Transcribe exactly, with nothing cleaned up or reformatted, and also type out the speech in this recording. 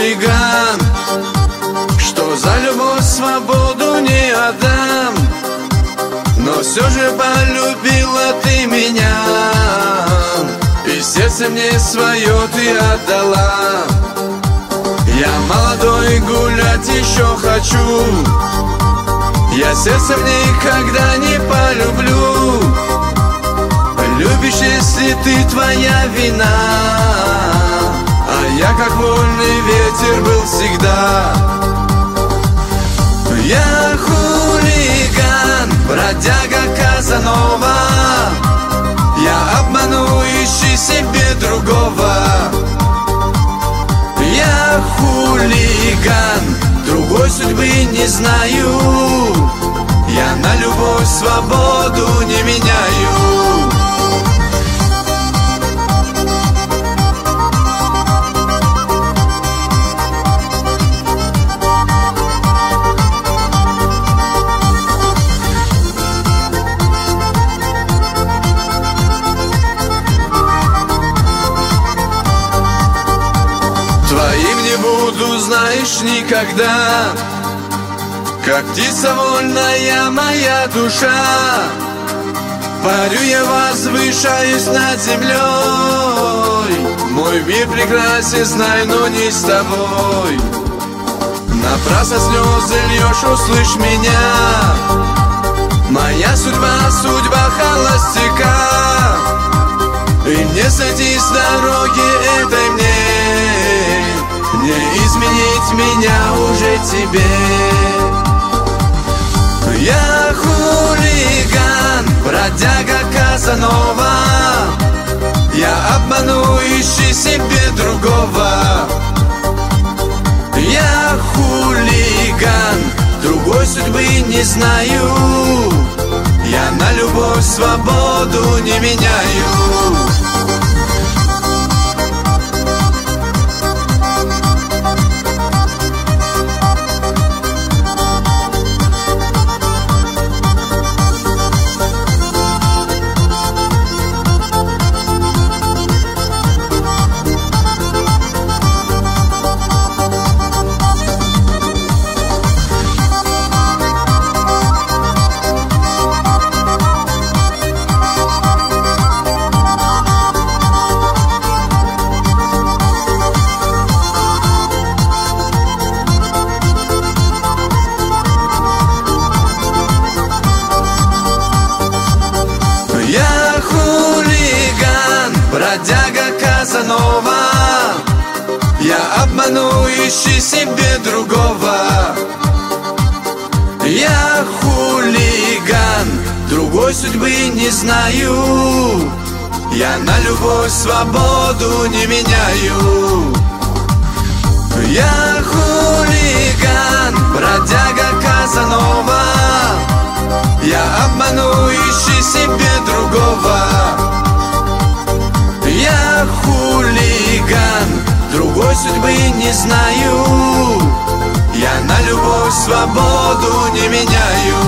хулиган, что за любовь свободу не отдам. Но все же полюбила ты меня, и сердце мне свое ты отдала. Я молодой, гулять еще хочу, я сердцем никогда не полюблю. Любишь, если ты твоя вина, а я как вольный ветер был всегда. Я хулиган, бродяга Казанова, я обману, ищи себе другого. Я хулиган, другой судьбы не знаю, я на любовь свободу не меняю. Твоим не буду, знаешь, никогда, как птица вольная моя душа. Парю я, возвышаюсь над землей, мой мир прекрасен, знай, но не с тобой. Напрасно слезы льешь, услышь меня, моя судьба, судьба холостяка. И не сойти с дороги этой мне, не изменить меня уже тебе. Я хулиган, бродяга Казанова, я обману, ищи себе другого. Я хулиган, другой судьбы не знаю, я на любовь свободу не меняю. Я хулиган, бродяга Казанова, я обману, ищи себе другого. Я хулиган, другой судьбы не знаю, я на любовь свободу не меняю. Я хулиган, бродяга Казанова, я обману, ищи себе другого. Я хулиган, другой судьбы не знаю, я на любовь свободу не меняю.